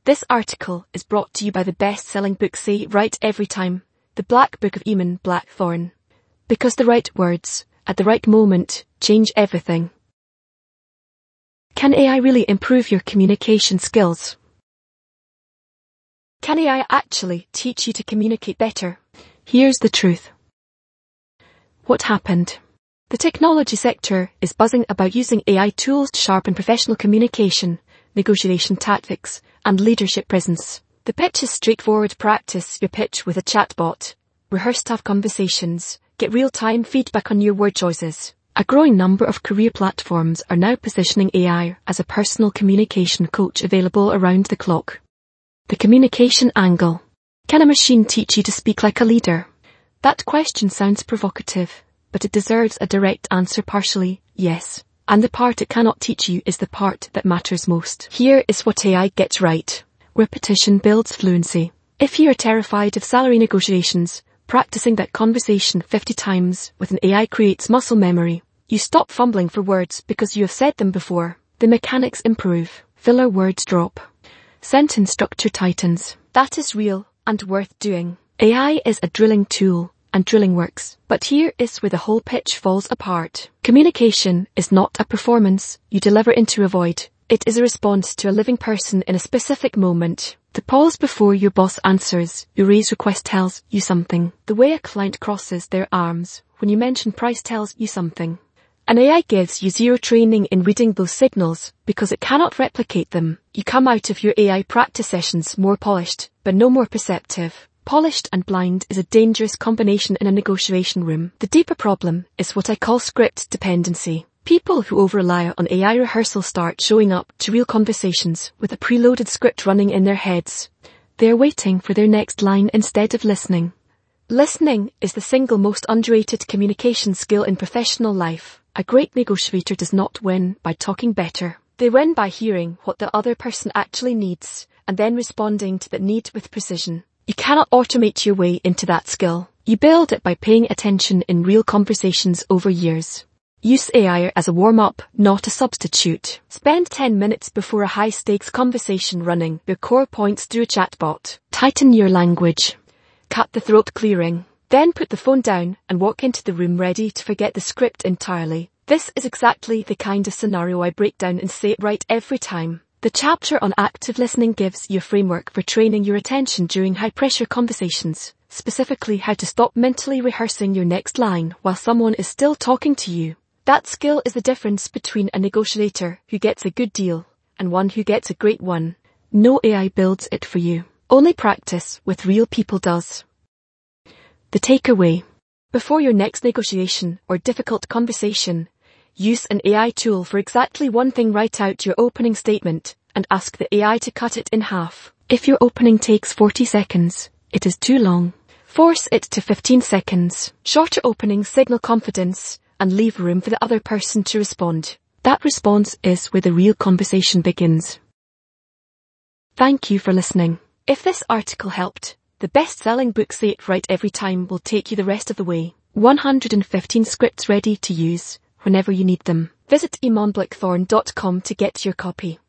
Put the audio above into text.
This article is brought to you by the best-selling book Say It Right Every Time, The Black Book of Eamon Blackthorne. Because the right words, at the right moment, change everything. Can AI really improve your communication skills? Can AI actually teach you to communicate better? Here's the truth. What happened? The technology sector is buzzing about using AI tools to sharpen professional communication, negotiation tactics, and leadership presence. The pitch is straightforward. Practice your pitch with a chatbot. Rehearse tough conversations. Get real-time feedback on your word choices. A growing number of career platforms are now positioning AI as a personal communication coach available around the clock. The communication angle. Can a machine teach you to speak like a leader? That question sounds provocative, but it deserves a direct answer. Partially, yes. And the part it cannot teach you is the part that matters most. Here is what AI gets right. Repetition builds fluency. If you are terrified of salary negotiations, practicing that conversation 50 times with an AI creates muscle memory. You stop fumbling for words because you have said them before. The mechanics improve. Filler words drop. Sentence structure tightens. That is real and worth doing. AI is a drilling tool, and drilling works. But here is where the whole pitch falls apart. Communication is not a performance you deliver into a void. It is a response to a living person in a specific moment. The pause before your boss answers your raise request tells you something. The way a client crosses their arms when you mention price tells you something. An AI gives you zero training in reading those signals because it cannot replicate them. You come out of your AI practice sessions more polished, but no more perceptive. Polished and blind is a dangerous combination in a negotiation room. The deeper problem is what I call script dependency. People who over-rely on AI rehearsal start showing up to real conversations with a preloaded script running in their heads. They're waiting for their next line instead of listening. Listening is the single most underrated communication skill in professional life. A great negotiator does not win by talking better. They win by hearing what the other person actually needs and then responding to that need with precision. You cannot automate your way into that skill. You build it by paying attention in real conversations over years. Use AI as a warm-up, not a substitute. Spend 10 minutes before a high-stakes conversation running your core points through a chatbot. Tighten your language. Cut the throat clearing. Then put the phone down and walk into the room ready to forget the script entirely. This is exactly the kind of scenario I break down and Say It Right Every Time. The chapter on active listening gives you a framework for training your attention during high-pressure conversations, specifically how to stop mentally rehearsing your next line while someone is still talking to you. That skill is the difference between a negotiator who gets a good deal and one who gets a great one. No AI builds it for you. Only practice with real people does. The takeaway. Before your next negotiation or difficult conversation, use an AI tool for exactly one thing. Write out your opening statement and ask the AI to cut it in half. If your opening takes 40 seconds, it is too long. Force it to 15 seconds. Shorter openings signal confidence and leave room for the other person to respond. That response is where the real conversation begins. Thank you for listening. If this article helped, the best-selling book Say It Right Every Time will take you the rest of the way. 115 scripts ready to use whenever you need them. Visit eamonblackthorne.com to get your copy.